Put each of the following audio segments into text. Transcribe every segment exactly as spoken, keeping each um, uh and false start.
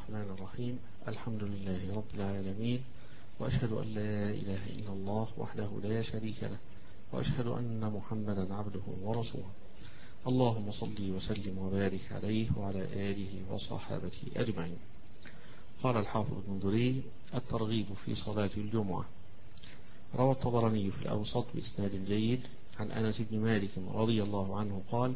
الرحمن الرحيم. الحمد لله رب العالمين، وأشهد أن لا إله إلا الله وحده لا شريك له، وأشهد أن محمدا عبده ورسوله. اللهم صل وسلم وبارك عليه وعلى آله وصحابته أجمعين. قال الحافظ المنذري: الترغيب في صلاة الجمعة. روى الطبراني في الأوسط بإسناد جيد عن أنس بن مالك رضي الله عنه قال: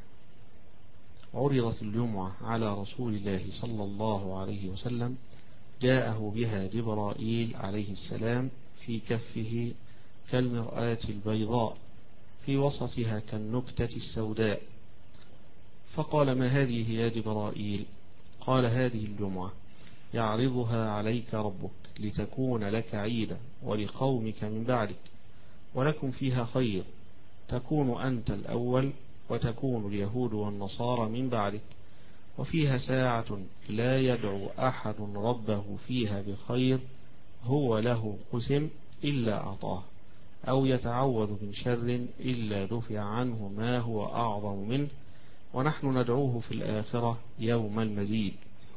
عرضت الجمعة على رسول الله صلى الله عليه وسلم، جاءه بها جبرائيل عليه السلام في كفه كالمرآة البيضاء في وسطها كالنكتة السوداء، فقال: ما هذه يا جبرائيل؟ قال: هذه الجمعة يعرضها عليك ربك لتكون لك عيدا ولقومك من بعدك، ولكم فيها خير، تكون أنت الأول وتكون اليهود والنصارى من بعدك، وفيها ساعة لا يدعو أحد ربه فيها بخير هو له قسم إلا أعطاه، أو يتعوذ من شر إلا دفع عنه ما هو أعظم منه، ونحن ندعوه في الآخرة يوم المزيد.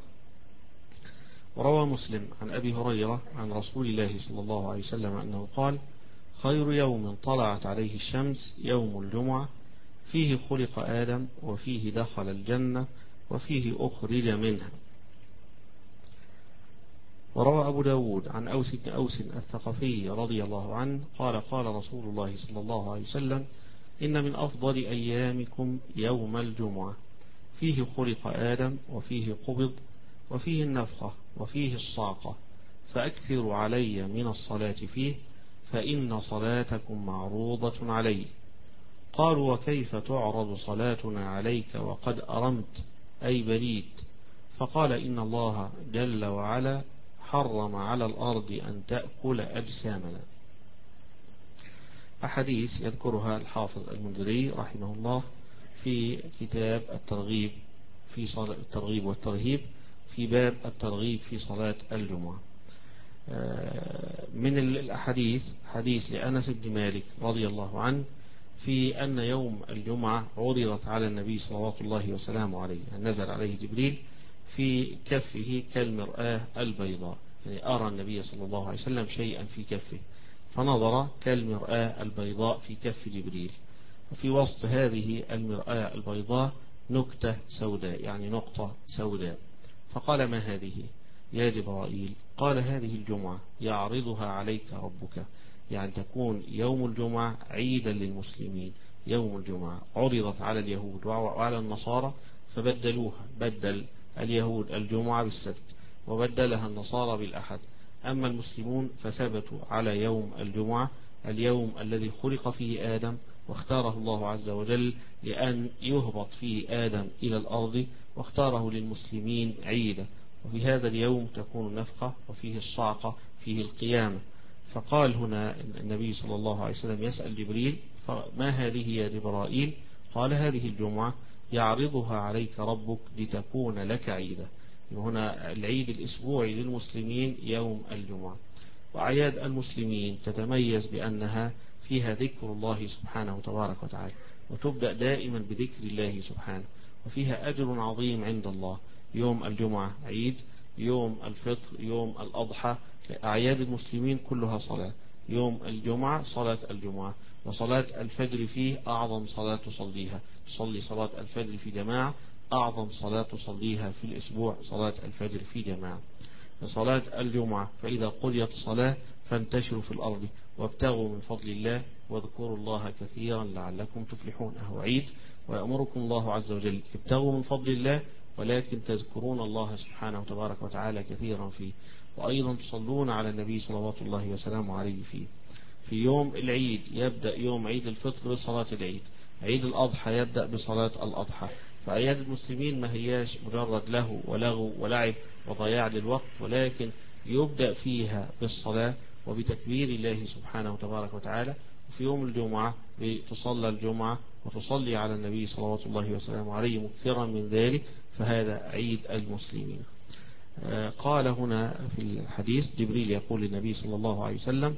وروى مسلم عن أبي هريرة عن رسول الله صلى الله عليه وسلم أنه قال: خير يوم طلعت عليه الشمس يوم الجمعة، فيه خلق آدم، وفيه دخل الجنة، وفيه أخرج منها. وروى أبو داود عن أوس بن أوس الثقفي رضي الله عنه قال: قال رسول الله صلى الله عليه وسلم: إن من أفضل أيامكم يوم الجمعة، فيه خلق آدم، وفيه قبض، وفيه النفخة، وفيه الصاقة، فأكثروا علي من الصلاة فيه، فإن صلاتكم معروضة علي. قالوا: وكيف تعرض صلاتنا عليك وقد أرمت أي بليت؟ فقال: إن الله جل وعلا حرم على الأرض أن تأكل أجسامنا. أحاديث يذكرها الحافظ المنذري رحمه الله في كتاب الترغيب في صلاة الترغيب والترهيب في باب الترغيب في صلاة الجمعة. من الأحاديث حديث لأنس بن مالك رضي الله عنه في أن يوم الجمعة عرضت على النبي صلوات الله وسلامه عليه، نزل عليه جبريل في كفه كالمرآة البيضاء، يعني أرى النبي صلى الله عليه وسلم شيئا في كفه، فنظر كالمرآة البيضاء في كف جبريل، وفي وسط هذه المرآة البيضاء نكتة سوداء، يعني نقطة سوداء، فقال: ما هذه يا جبرائيل؟ قال: هذه الجمعة يعرضها عليك ربك، يعني تكون يوم الجمعة عيدا للمسلمين. يوم الجمعة عرضت على اليهود وعلى النصارى فبدلوها، بدل اليهود الجمعة بالسبت وبدلها النصارى بالأحد، أما المسلمون فثبتوا على يوم الجمعة، اليوم الذي خلق فيه آدم واختاره الله عز وجل لأن يهبط فيه آدم إلى الأرض، واختاره للمسلمين عيدا. وفي هذا اليوم تكون النفخة، وفيه الصعقة، فيه القيامة. فقال هنا النبي صلى الله عليه وسلم يسأل جبريل: ما هذه يا جبرائيل؟ قال: هذه الجمعة يعرضها عليك ربك لتكون لك عيدا. هنا العيد الأسبوعي للمسلمين يوم الجمعة. وأعياد المسلمين تتميز بأنها فيها ذكر الله سبحانه تبارك وتعالى، وتبدأ دائما بذكر الله سبحانه، وفيها أجر عظيم عند الله. يوم الجمعة عيد، يوم الفطر، يوم الأضحى، أعياد المسلمين كلها صلاة. يوم الجمعة صلاة الجمعة، وصلاة الفجر فيه أعظم صلاة تصليها، تصلي صلاة الفجر في جماعة، أعظم صلاة تصليها في الأسبوع صلاة الفجر في جماعة. صلاة الجمعة: فإذا قضيت الصلاة فانتشروا في الأرض وابتغوا من فضل الله واذكروا الله كثيرا لعلكم تفلحون. أهو عيد ويأمركم الله عز وجل ابتغوا من فضل الله، ولكن تذكرون الله سبحانه تبارك وتعالى كثيرا فيه، وأيضا تصلون على النبي صلوات الله وسلامه عليه فيه. في يوم العيد يبدأ يوم عيد الفطر بصلاة العيد، عيد الأضحى يبدأ بصلاة الأضحى. فأعياد المسلمين ما هياش مجرد له ولغو ولعب وضياع للوقت، ولكن يبدأ فيها بالصلاة وبتكبير الله سبحانه تبارك وتعالى. وفي يوم الجمعة تصلى الجمعة وتصلي على النبي صلوات الله وسلامه عليه مكثرا من ذلك، فهذا عيد المسلمين. قال هنا في الحديث جبريل يقول للنبي صلى الله عليه وسلم: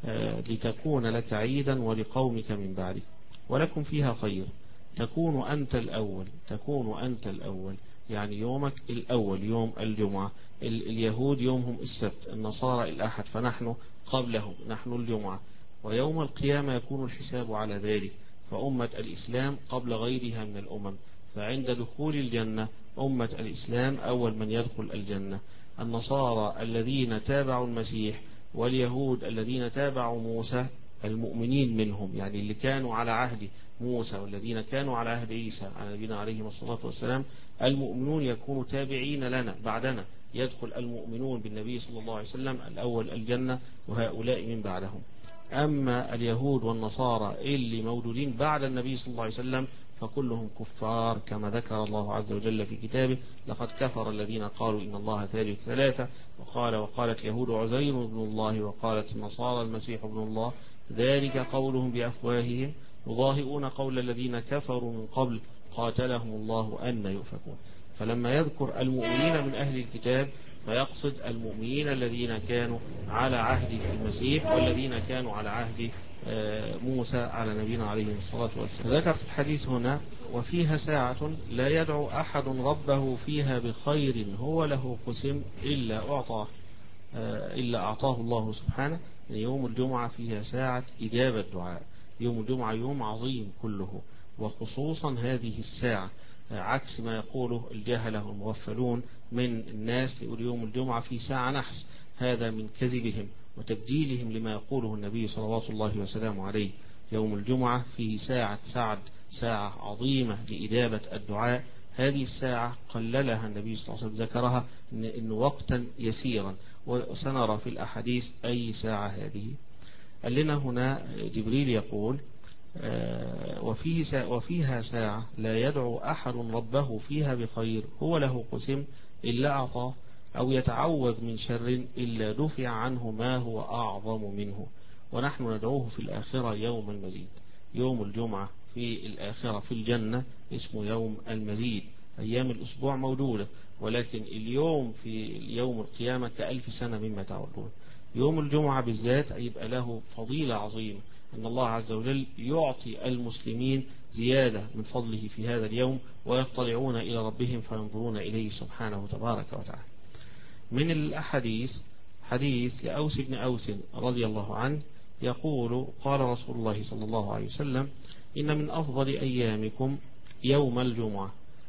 لتكون لك عيدا ولقومك من بعدك، ولكم فيها خير، تكون أنت الأول، تكون أنت الأول، يعني يومك الأول يوم الجمعة. اليهود يومهم السبت، النصارى الأحد، فنحن قبلهم، نحن الجمعة. ويوم القيامة يكون الحساب على ذلك، فأمة الإسلام قبل غيرها من الأمم. فعند دخول الجنة أمة الإسلام أول من يدخل الجنة. النصارى الذين تابعوا المسيح واليهود الذين تابعوا موسى المؤمنين منهم، يعني اللي كانوا على عهد موسى والذين كانوا على عهد عيسى على نبينا عليه الصلاة والسلام، المؤمنون يكونوا تابعين لنا بعدنا، يدخل المؤمنون بالنبي صلى الله عليه وسلم الأول الجنة وهؤلاء من بعدهم. أما اليهود والنصارى اللي موجودين بعد النبي صلى الله عليه وسلم فكلهم كفار، كما ذكر الله عز وجل في كتابه: لقد كفر الذين قالوا إن الله ثالث ثلاثة، وقال وقالت اليهود عزير ابن الله، وقالت النصارى المسيح ابن الله، ذلك قولهم بأفواههم يضاهئون قول الذين كفروا من قبل قاتلهم الله أن يؤفكون. فلما يذكر المؤمنين من أهل الكتاب فيقصد المؤمنين الذين كانوا على عهد المسيح والذين كانوا على عهد موسى على نبينا عليه الصلاة والسلام. ذكر في الحديث هنا: وفيها ساعة لا يدعو أحد ربه فيها بخير هو له قسم إلا أعطاه إلا أعطاه الله سبحانه. يوم الجمعة فيها ساعة إجابة دعاء. يوم الجمعة يوم عظيم كله، وخصوصا هذه الساعة، عكس ما يقوله الجهلة المغفلون من الناس، يقول يوم الجمعة في ساعة نحس. هذا من كذبهم وتبديلهم لما يقوله النبي صلوات الله وسلامه عليه. يوم الجمعة فيه ساعة سعد، ساعة عظيمة لإجابة الدعاء. هذه الساعة قللها النبي صلى الله عليه وسلم، ذكرها إن وقتا يسيرا، وسنرى في الأحاديث أي ساعة هذه. قال لنا هنا جبريل يقول: وفيه ساعة وفيها ساعة لا يدعو أحد ربه فيها بخير هو له قسم إلا أعطاه، أو يتعوذ من شر إلا دفع عنه ما هو أعظم منه. ونحن ندعوه في الآخرة يوم المزيد. يوم الجمعة في الآخرة في الجنة اسمه يوم المزيد. أيام الأسبوع موجودة، ولكن اليوم في يوم القيامة كألف سنة مما تعودون. يوم الجمعة بالذات يبقى له فضيلة عظيمة، أن الله عز وجل يعطي المسلمين زيادة من فضله في هذا اليوم، ويطلعون إلى ربهم فينظرون إليه سبحانه تبارك وتعالى. من الأحاديث حديث لأوس بن أوس رضي الله عنه يقول: قال رسول الله صلى الله عليه وسلم: إن من أفضل أيامكم يوم الجمعة.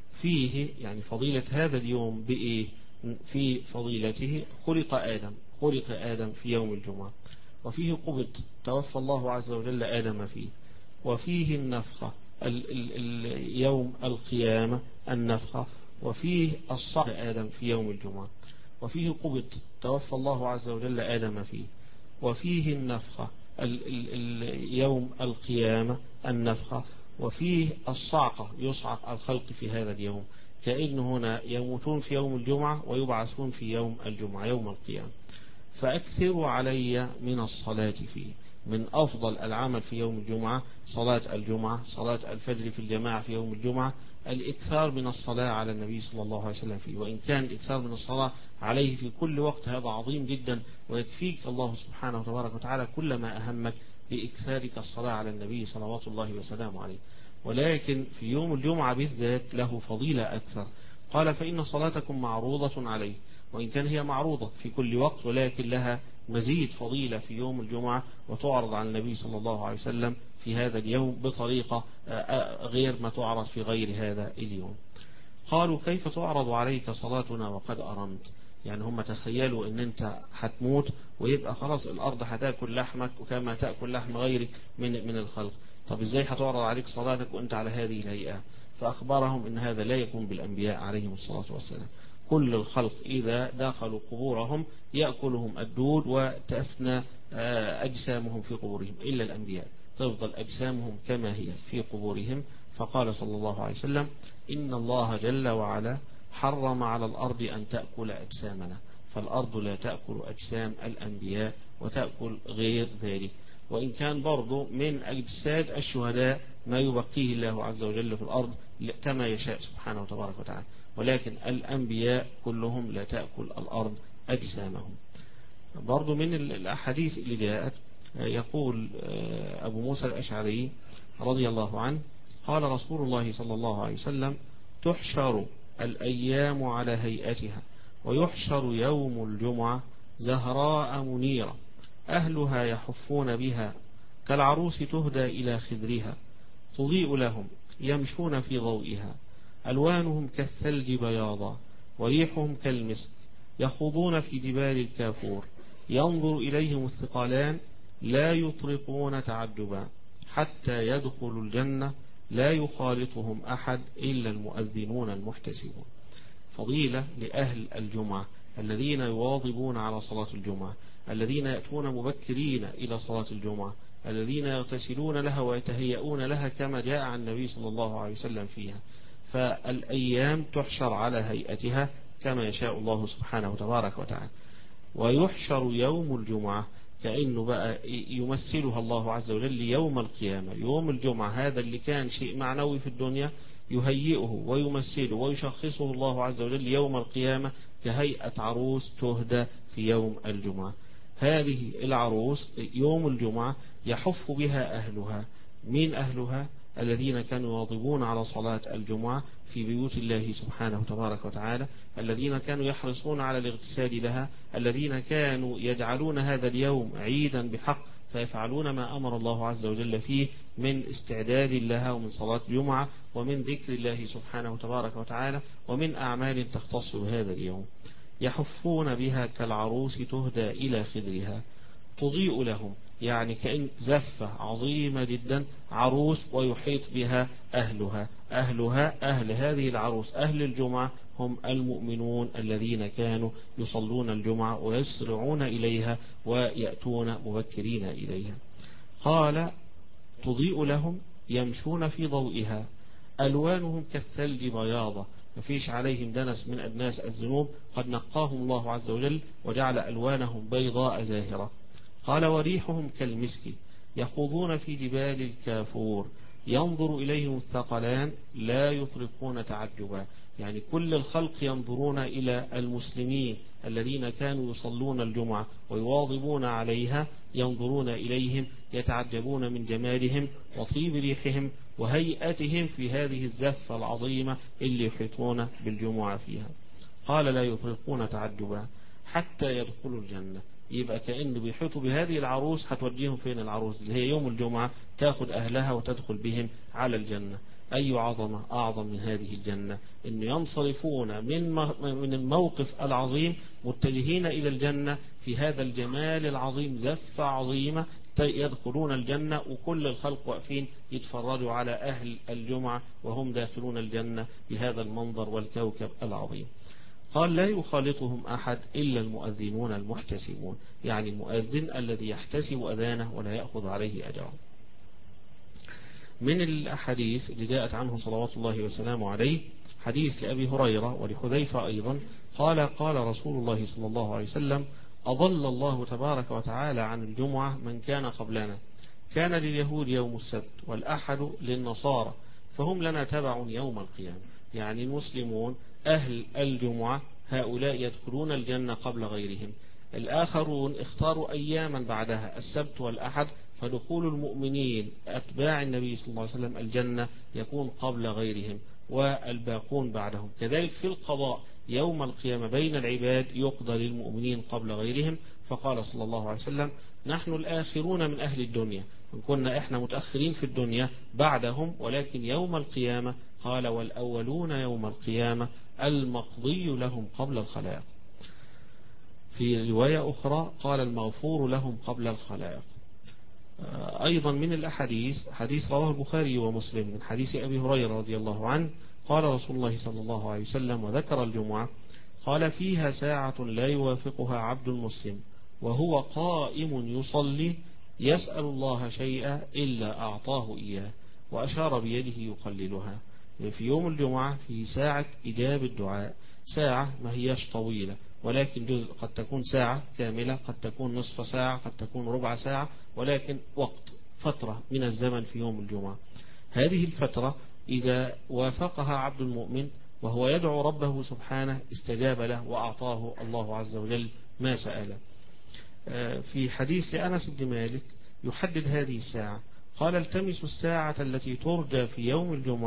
فيه يعني فضيلة هذا اليوم بإيه؟ في فضيلته خلق آدم خلق آدم في يوم الجمعة، وفيه قبض توفى الله عز وجل آدم فيه، وفيه النفخة ال ال ال يوم القيامة النفخة، وفيه الصعق آدم في يوم الجمعة، وفيه قبض توفى الله عز وجل آدم فيه، وفيه النفخة ال ال يوم القيامة النفخة، وفيه الصعقة يصعق الخلق في هذا اليوم، كأن هنا يموتون في يوم الجمعة ويبعثون في يوم الجمعة يوم القيامة. فأكثروا علي من الصلاة فيه. من أفضل العمل في يوم الجمعة صلاة الجمعة، صلاة الفجر في الجماعة في يوم الجمعة، الإكثار من الصلاة على النبي صلى الله عليه وسلم فيه. وإن كان الإكثار من الصلاة عليه في كل وقت هذا عظيم جدا، ويكفيك الله سبحانه وتبارك وتعالى كل ما أهمك بإكثارك الصلاة على النبي صلوات الله وسلامه عليه. ولكن في يوم الجمعة بالذات له فضيلة أكثر. قال: فإن صلاتكم معروضة عليه. وإن كان هي معروضة في كل وقت، ولكن لها مزيد فضيلة في يوم الجمعة، وتعرض على النبي صلى الله عليه وسلم في هذا اليوم بطريقة غير ما تعرض في غير هذا اليوم. قالوا: كيف تعرض عليك صلاتنا وقد أرمت؟ يعني هم تخيلوا ان انت هتموت ويبقى خلاص الارض هتاكل لحمك وكما تأكل لحم غيرك من من الخلق. طب ازاي هتعرض عليك صلاتك وانت على هذه الهيئة؟ فأخبرهم ان هذا لا يكون بالأنبياء عليهم الصلاة والسلام. كل الخلق إذا دخلوا قبورهم يأكلهم الدود وتفنى أجسامهم في قبورهم، إلا الأنبياء تفضل أجسامهم كما هي في قبورهم. فقال صلى الله عليه وسلم: إن الله جل وعلا حرم على الأرض أن تأكل أجسامنا، فالأرض لا تأكل أجسام الأنبياء وتأكل غير ذلك. وإن كان برضو من أجساد الشهداء ما يبقيه الله عز وجل في الأرض كما يشاء سبحانه وتبارك وتعالى، ولكن الأنبياء كلهم لا تأكل الأرض أجسامهم. برضو من الأحاديث اللي جاءت يقول أبو موسى الأشعري رضي الله عنه: قال رسول الله صلى الله عليه وسلم: تحشر الأيام على هيئتها، ويحشر يوم الجمعة زهراء منيرة أهلها يحفون بها كالعروس تهدى إلى خدرها، تضيء لهم يمشون في ضوئها، ألوانهم كالثلج بياضا وريحهم كالمسك، يخوضون في جبال الكافور، ينظر إليهم الثقلان لا يطرقون تعجبا حتى يدخلوا الجنة، لا يخالطهم أحد إلا المؤذنون المحتسبون. فضيلة لأهل الجمعة الذين يواظبون على صلاة الجمعة، الذين يأتون مبكرين إلى صلاة الجمعة، الذين يغتسلون لها ويتهيئون لها كما جاء عن النبي صلى الله عليه وسلم فيها. فالأيام تحشر على هيئتها كما يشاء الله سبحانه وتبارك وتعالى. ويحشر يوم الجمعة كأنه بقى يمثلها الله عز وجل يوم القيامة. يوم الجمعة هذا اللي كان شيء معنوي في الدنيا يهيئه ويمثله ويشخصه الله عز وجل يوم القيامة كهيئة عروس تهدى في يوم الجمعة. هذه العروس يوم الجمعة يحف بها أهلها. من أهلها؟ الذين كانوا يواظبون على صلاة الجمعة في بيوت الله سبحانه وتبارك وتعالى، الذين كانوا يحرصون على الاغتسال لها، الذين كانوا يجعلون هذا اليوم عيدا بحق فيفعلون ما أمر الله عز وجل فيه من استعداد لها ومن صلاة جمعة ومن ذكر الله سبحانه وتبارك وتعالى ومن أعمال تختص بهذا اليوم. يحفون بها كالعروس تهدى إلى خدرها، تضيء لهم، يعني كأن زفة عظيمة جدا عروس ويحيط بها أهلها. أهلها أهل هذه العروس أهل الجمعة هم المؤمنون الذين كانوا يصلون الجمعة ويسرعون إليها ويأتون مبكرين إليها. قال تضيء لهم يمشون في ضوئها، ألوانهم كالثلج بياضة، مفيش عليهم دنس من أدناس الذنوب، قد نقاهم الله عز وجل وجعل ألوانهم بيضاء زاهرة. قال وريحهم كالمسك، يخوضون في جبال الكافور، ينظر إليهم الثقلان لا يطرقون تعجبا، يعني كل الخلق ينظرون إلى المسلمين الذين كانوا يصلون الجمعة ويواظبون عليها، ينظرون إليهم يتعجبون من جمالهم وطيب ريحهم وهيئتهم في هذه الزفة العظيمة اللي يحيطون بالجمعة فيها. قال لا يطرقون تعجبا حتى يدخلوا الجنة. يبقى كأن بيحيطوا بهذه العروس، هتوديهم فين العروس اللي هي يوم الجمعة؟ تاخد أهلها وتدخل بهم على الجنة. أي عظمة أعظم من هذه الجنة، إن ينصرفون من من الموقف العظيم متجهين إلى الجنة في هذا الجمال العظيم، زفة عظيمة، يدخلون الجنة وكل الخلق واقفين يتفرجوا على أهل الجمعة وهم داخلون الجنة بهذا المنظر والكوكب العظيم. قال لا يخالطهم أحد إلا المؤذنون المحتسبون، يعني المؤذن الذي يحتسب أذانه ولا يأخذ عليه أجره. من الأحاديث اللي جاءت عنه صلوات الله وسلامه عليه حديث لأبي هريرة ولحذيفة أيضا، قال قال رسول الله صلى الله عليه وسلم أضل الله تبارك وتعالى عن الجمعة من كان قبلنا، كان لليهود يوم السبت والأحد للنصارى فهم لنا تبع يوم القيامة. يعني المسلمون أهل الجمعة هؤلاء يدخلون الجنة قبل غيرهم، الآخرون اختاروا أياما بعدها السبت والأحد، فدخول المؤمنين أتباع النبي صلى الله عليه وسلم الجنة يكون قبل غيرهم والباقون بعدهم. كذلك في القضاء يوم القيامة بين العباد يقضى للمؤمنين قبل غيرهم، فقال صلى الله عليه وسلم نحن الآخرون من أهل الدنيا، إن كنا إحنا متأخرين في الدنيا بعدهم، ولكن يوم القيامة قال والأولون يوم القيامة المقضي لهم قبل الخلائق. في رواية أخرى قال المغفور لهم قبل الخلائق. أيضا من الأحاديث حديث رواه البخاري ومسلم من حديث أبي هريرة رضي الله عنه قال رسول الله صلى الله عليه وسلم وذكر الجمعة قال فيها ساعة لا يوافقها عبد مسلم وهو قائم يصلي يسأل الله شيئا إلا أعطاه إياه، وأشار بيده يقللها. في يوم الجمعة في ساعة إجابة الدعاء، ساعة ما هياش طويلة ولكن جزء، قد تكون ساعة كاملة، قد تكون نصف ساعة، قد تكون ربع ساعة، ولكن وقت فترة من الزمن في يوم الجمعة. هذه الفترة إذا وافقها عبد المؤمن وهو يدعو ربه سبحانه استجاب له وأعطاه الله عز وجل ما سأله. في حديث لأنس بن مالك يحدد هذه الساعة، قال التمسوا الساعة التي ترجى في يوم الجمعة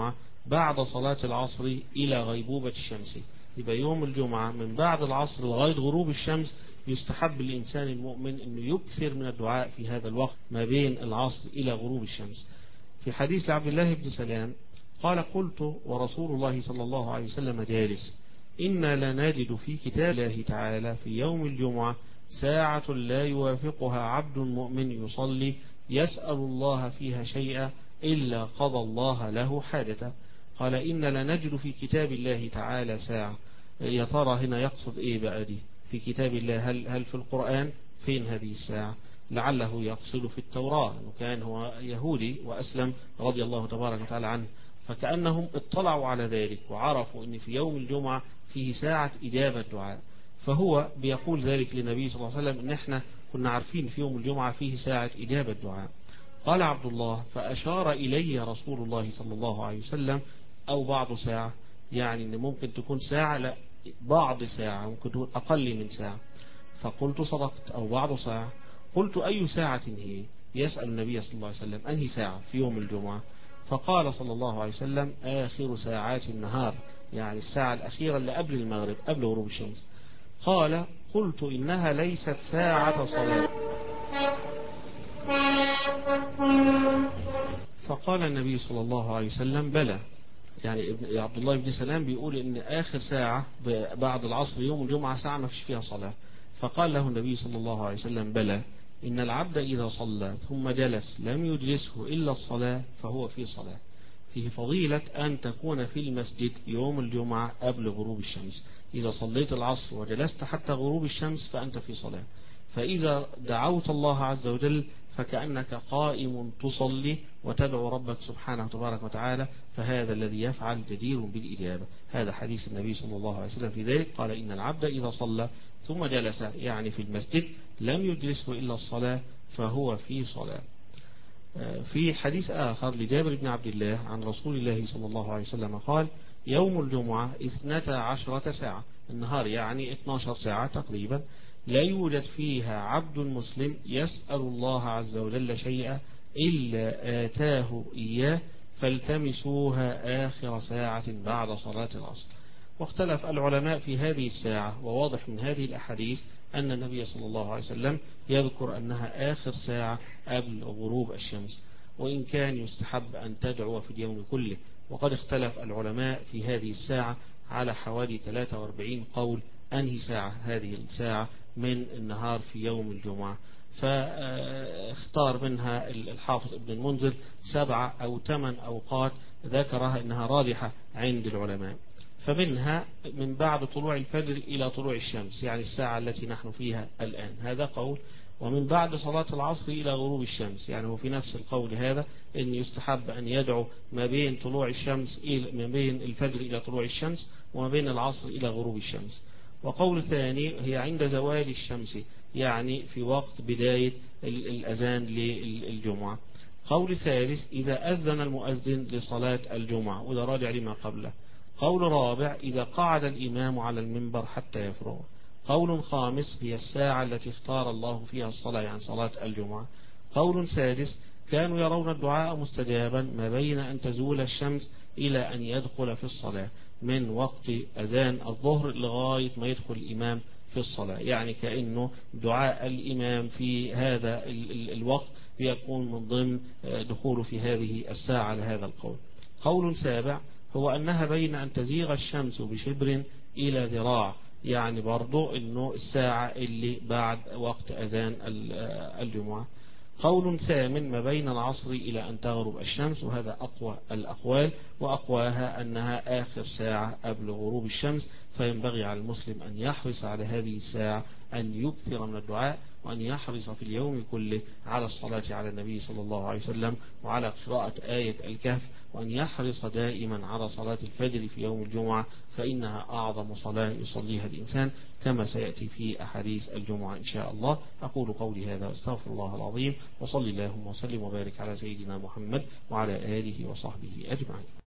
بعد صلاة العصر إلى غيبوبة الشمس. يبقى يوم الجمعة من بعد العصر لغاية غروب الشمس يستحب للإنسان المؤمن أنه يكثر من الدعاء في هذا الوقت ما بين العصر إلى غروب الشمس. في حديث لعبد الله بن سلام قال قلت ورسول الله صلى الله عليه وسلم جالس إنا لنجد في كتاب الله تعالى في يوم الجمعة ساعة لا يوافقها عبد مؤمن يصلي يسأل الله فيها شيئا إلا قضى الله له حاجته. قال إن لنجد في كتاب الله تعالى ساعة. يا ترى هنا يقصد إيه بقى دي في كتاب الله؟ هل, هل في القرآن؟ فين هذه الساعة؟ لعله يقصد في التوراة، أنه كان هو يهودي وأسلم رضي الله تبارك وتعالى عنه، فكأنهم اطلعوا على ذلك وعرفوا أن في يوم الجمعة فيه ساعة إجابة دعاء، فهو بيقول ذلك للنبي صلى الله عليه وسلم إن احنا كنا عارفين في يوم الجمعة فيه ساعة إجابة دعاء. قال عبد الله فأشار إلي رسول الله صلى الله عليه وسلم أو بعض ساعة، يعني إن ممكن تكون ساعة، لا بعض ساعة، ممكن تكون أقل من ساعة. فقلت صدقت أو بعض ساعة. قلت أي ساعة هي؟ يسأل النبي صلى الله عليه وسلم أنهي ساعة في يوم الجمعة؟ فقال صلى الله عليه وسلم آخر ساعات النهار، يعني الساعة الأخيرة اللي قبل المغرب قبل غروب الشمس. قال قلت إنها ليست ساعة صلاة. فقال النبي صلى الله عليه وسلم بلى، يعني عبد الله بن سلام بيقول إن آخر ساعة بعد العصر يوم الجمعة ساعة ما فيش فيها صلاة. فقال له النبي صلى الله عليه وسلم بلى إن العبد إذا صلى ثم جلس لم يجلسه إلا الصلاة فهو في صلاة. فيه فضيلة أن تكون في المسجد يوم الجمعة قبل غروب الشمس. إذا صليت العصر وجلست حتى غروب الشمس فأنت في صلاة. فإذا دعوت الله عز وجل فكأنك قائم تصلي وتدعو ربك سبحانه وتبارك وتعالى، فهذا الذي يفعل جدير بالإجابة. هذا حديث النبي صلى الله عليه وسلم في ذلك. قال إن العبد إذا صلى ثم جلس يعني في المسجد لم يجلسه إلا الصلاة فهو في صلاة. في حديث آخر لجابر بن عبد الله عن رسول الله صلى الله عليه وسلم قال يوم الجمعة اثنتا عشرة ساعة، النهار يعني اثنتا عشرة ساعة تقريبا، لا يوجد فيها عبد مسلم يسأل الله عز وجل شيئا إلا آتاه إياه فالتمسوها آخر ساعة بعد صلاة العصر. واختلف العلماء في هذه الساعة، وواضح من هذه الأحاديث أن النبي صلى الله عليه وسلم يذكر أنها آخر ساعة قبل غروب الشمس، وإن كان يستحب أن تدعو في اليوم كله. وقد اختلف العلماء في هذه الساعة على حوالي ثلاثة وأربعين قول أنهي ساعة هذه الساعة من النهار في يوم الجمعة. فاختار منها الحافظ ابن المنذر سبعة أو ثمان أوقات ذكرها أنها راجحة عند العلماء. فمنها من بعد طلوع الفجر إلى طلوع الشمس، يعني الساعة التي نحن فيها الآن، هذا قول. ومن بعد صلاة العصر إلى غروب الشمس، يعني هو في نفس القول هذا أن يستحب أن يدعو ما بين طلوع الشمس إلى ما بين الفجر إلى طلوع الشمس وما بين العصر إلى غروب الشمس. وقول ثاني هي عند زوال الشمس، يعني في وقت بداية الأذان للجمعة. قول ثالث إذا أذن المؤذن لصلاة الجمعة، وده راجع لما قبله. قول رابع إذا قعد الإمام على المنبر حتى يفرغ. قول خامس هي الساعة التي اختار الله فيها الصلاة، يعني صلاة الجمعة. قول سادس كانوا يرون الدعاء مستجابا ما بين أن تزول الشمس إلى أن يدخل في الصلاة، من وقت أذان الظهر لغاية ما يدخل الإمام في الصلاة، يعني كأنه دعاء الإمام في هذا الوقت يكون من ضمن دخوله في هذه الساعة لهذا القول. قول سابع هو أنها بين أن تزيغ الشمس بشبر إلى ذراع، يعني برضو أنه الساعة اللي بعد وقت أذان الجمعة. قول ثامن ما بين العصر إلى أن تغرب الشمس، وهذا أقوى الأقوال، وأقواها أنها آخر ساعة قبل غروب الشمس. فينبغي على المسلم أن يحرص على هذه الساعة، أن يكثر من الدعاء، وأن يحرص في اليوم كله على الصلاة على النبي صلى الله عليه وسلم وعلى قراءة آية الكهف، وأن يحرص دائما على صلاة الفجر في يوم الجمعة، فإنها أعظم صلاة يصليها الإنسان كما سيأتي في أحاديث الجمعة إن شاء الله. أقول قولي هذا واستغفر الله العظيم، وصلي اللهم وسلم وبارك على سيدنا محمد وعلى آله وصحبه أجمعين.